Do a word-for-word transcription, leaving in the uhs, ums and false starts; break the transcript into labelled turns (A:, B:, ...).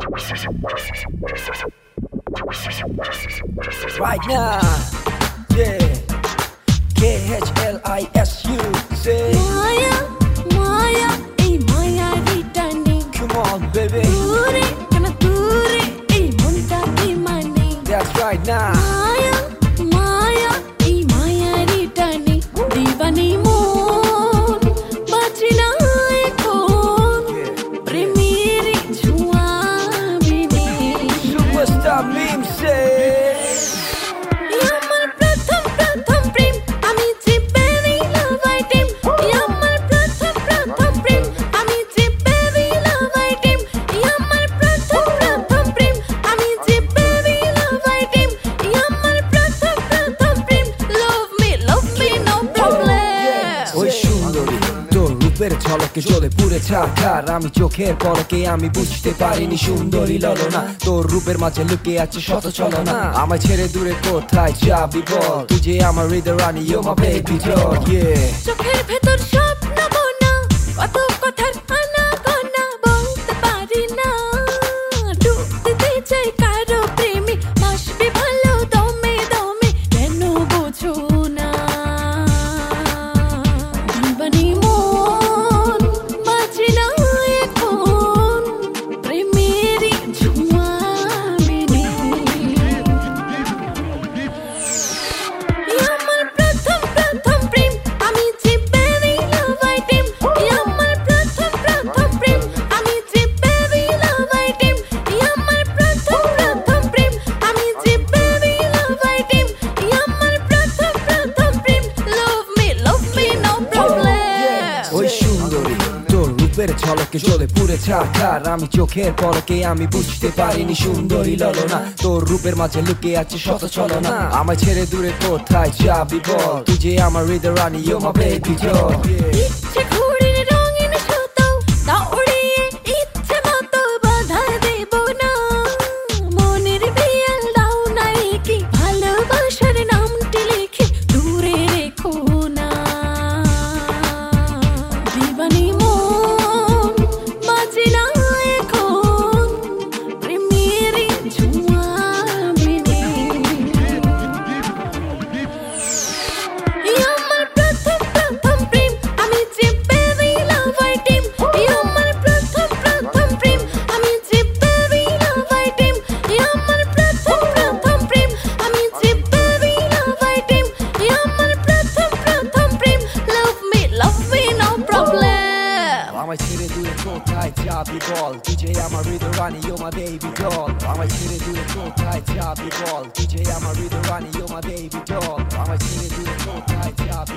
A: Right now, yeah. K H L I S U, say
B: Maya, Maya, ei Maya returning.
A: Come on, baby.
B: Dure, kana dure, ei monta ki mane.
A: That's right now.
B: Maya, Maya, ei Maya returning. Divani mon, bachina ekhon. Premeri chua bine.
A: Superstar meme say
B: Yamar pratham pratham prem, ami je very love item. Yamar pratham pratham prem, ami je very love item. Yamar pratham pratham prem, ami je very love item. Yamar pratham pratham prem, love me, love me, no problem.
A: ওই সুন্দরী তোর রূপের ঝলকে জ্বলে পুড়ে ছারখার আমি চোখের পলকে আমি বুঝতে পারিনি সুন্দরী ললনা তোর রূপের মাঝে লুকিয়ে আছে শত ছলনা আমায় ছেড়ে দূরে কোথায় যাবি বল তুই যে আমার হৃদয় রানী ও মা বেবি ডল yeah
B: চোখের ভেতর স্বপ্ন বোনা কত কথার আনা গোনা বলতে পারি না ডুব দিতে চাই কারো প্রেমে বাসবে ভালো দমে দমে কেন বোঝো না দিবানি মন বাজে না এখন প্রেমেরই ছোঁয়া বিনে আমার প্রথম প্রথম প্রেম আমি যে very love item আমার প্রথম প্রথম প্রেম আমি যে very love item আমার প্রথম প্রথম প্রেম আমি যে very love item আমার প্রথম প্রথম প্রেম love me love me no problem
A: ওই সুন্দরী তোর রূপের ঝলকে জ্বলে পুড়ে ছারখার আমি চোখের পলকে আমি বুঝতে পারিনি সুন্দরী ললনা তোর রূপের মাঝে লুকিয়ে আছে শত ছলনা আমায় ছেড়ে দূরে কোথায় যাবি বল তুই যে আমার হৃদয় রানী ও মা বেবি ডল
B: ইচ্ছে ঘুড়ির রঙিন সুতো তা উড়িয়ে ইচ্ছে মতো বাধা দেব না মনের বিয়াল দাও না কি ভালোবাসার নামটি লিখে দূরে রেখো না দিবানি মন বাজে না এখন প্রেমেরই ছোঁয়া বিনে আমার প্রথম প্রথম প্রেম আমি যে very love item আমার প্রথম প্রথম প্রেম আমি যে very love item আমার প্রথম প্রথম প্রেম আমি যে very love item আমার প্রথম প্রথম প্রেম love me love me no problem
A: আমায় ছেড়ে দূরে কোথায় যাবি বল তুই যে আমার হৃদয় রানী ও মা বেবি ডল আমায় ছেড়ে দূরে কোথায় যাবি বল তুই যে আমার হৃদয় রানী ও মা বেবি ডল আমায় ছেড়ে দূরে কোথায় যাবি